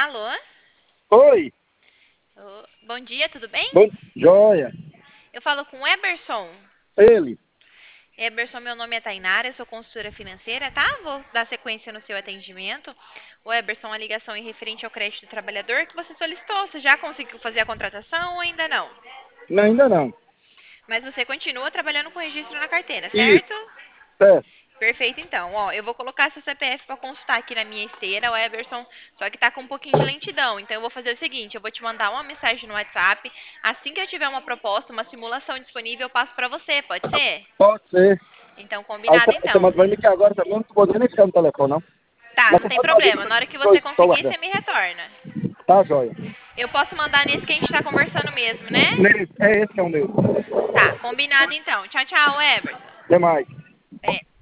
Alô? Oi, Bom dia, tudo bem? bom, joia. Eu falo com o Eberson. Ele, Eberson, meu nome é Tainara, eu sou consultora financeira, tá? Vou dar sequência no seu atendimento. O Eberson, a ligação em referente ao crédito do trabalhador que você solicitou. Você já conseguiu fazer a contratação ou ainda não? não, ainda não. Mas você continua trabalhando com registro na carteira, Isso, certo? certo. Perfeito, então. Ó, eu vou colocar seu CPF para consultar aqui na minha esteira, o Eberson, só que tá com um pouquinho de lentidão. Então eu vou fazer o seguinte, eu vou te mandar uma mensagem no WhatsApp. Assim que eu tiver uma proposta, uma simulação disponível, eu passo para você, pode ser? Pode ser. Então, Aí combinado você então. manda pra mim que agora também eu não tô podendo nem ficar no telefone, não. Tá, Mas não você tem pode fazer problema. que Na hora que eu você estou conseguir, guardando. você me retorna. Tá, joia. Eu posso mandar nesse que a gente tá conversando mesmo, né? É esse que é o meu. Tá, combinado então. Tchau, tchau, Eberson. Até mais. É.